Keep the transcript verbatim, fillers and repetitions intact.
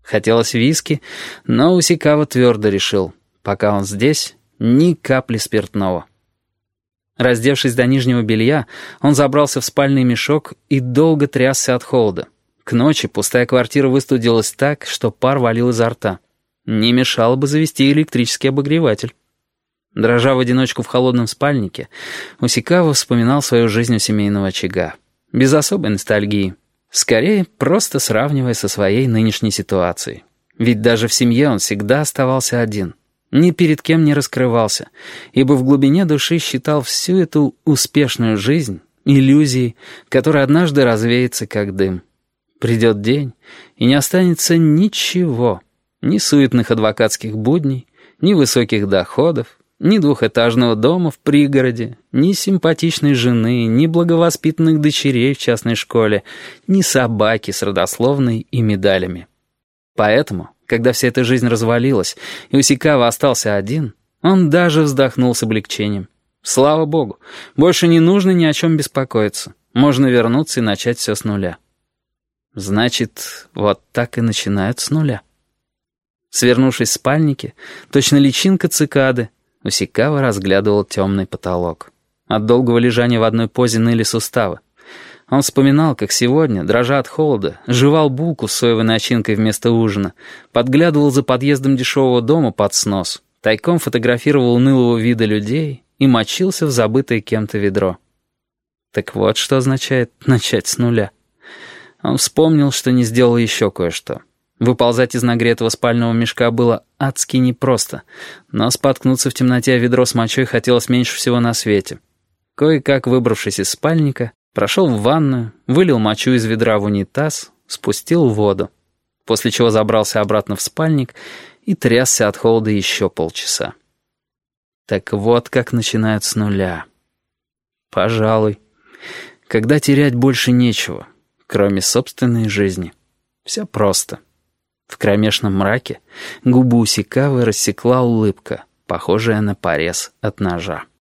Хотелось виски, но Усикава твердо решил, пока он здесь, ни капли спиртного. Раздевшись до нижнего белья, он забрался в спальный мешок и долго трясся от холода. К ночи пустая квартира выстудилась так, что пар валил изо рта. Не мешало бы завести электрический обогреватель. Дрожа в одиночку в холодном спальнике, Усикава вспоминал свою жизнь у семейного очага. Без особой ностальгии. Скорее, просто сравнивая со своей нынешней ситуацией. Ведь даже в семье он всегда оставался один. Ни перед кем не раскрывался, ибо в глубине души считал всю эту успешную жизнь иллюзией, которая однажды развеется как дым. Придет день, и не останется ничего. Ни суетных адвокатских будней, ни высоких доходов, ни двухэтажного дома в пригороде, ни симпатичной жены, ни благовоспитанных дочерей в частной школе, ни собаки с родословной и медалями. Поэтому, когда вся эта жизнь развалилась, и Усикава остался один, он даже вздохнул с облегчением. Слава богу, больше не нужно ни о чем беспокоиться. Можно вернуться и начать все с нуля. Значит, вот так и начинают с нуля. Свернувшись в спальнике, точно личинка цикады, Усикава разглядывал темный потолок. От долгого лежания в одной позе ныли суставы. Он вспоминал, как сегодня, дрожа от холода, жевал булку с соевой начинкой вместо ужина, подглядывал за подъездом дешевого дома под снос, тайком фотографировал унылого вида людей и мочился в забытое кем-то ведро. Так вот, что означает начать с нуля. Он вспомнил, что не сделал еще кое-что. Выползать из нагретого спального мешка было адски непросто, но споткнуться в темноте о ведро с мочой хотелось меньше всего на свете. Кое-как выбравшись из спальника, прошел в ванную, вылил мочу из ведра в унитаз, спустил воду, после чего забрался обратно в спальник и трясся от холода еще полчаса. Так вот как начинают с нуля. Пожалуй, когда терять больше нечего, кроме собственной жизни. Все просто. В кромешном мраке губы Усикавы рассекла улыбка, похожая на порез от ножа.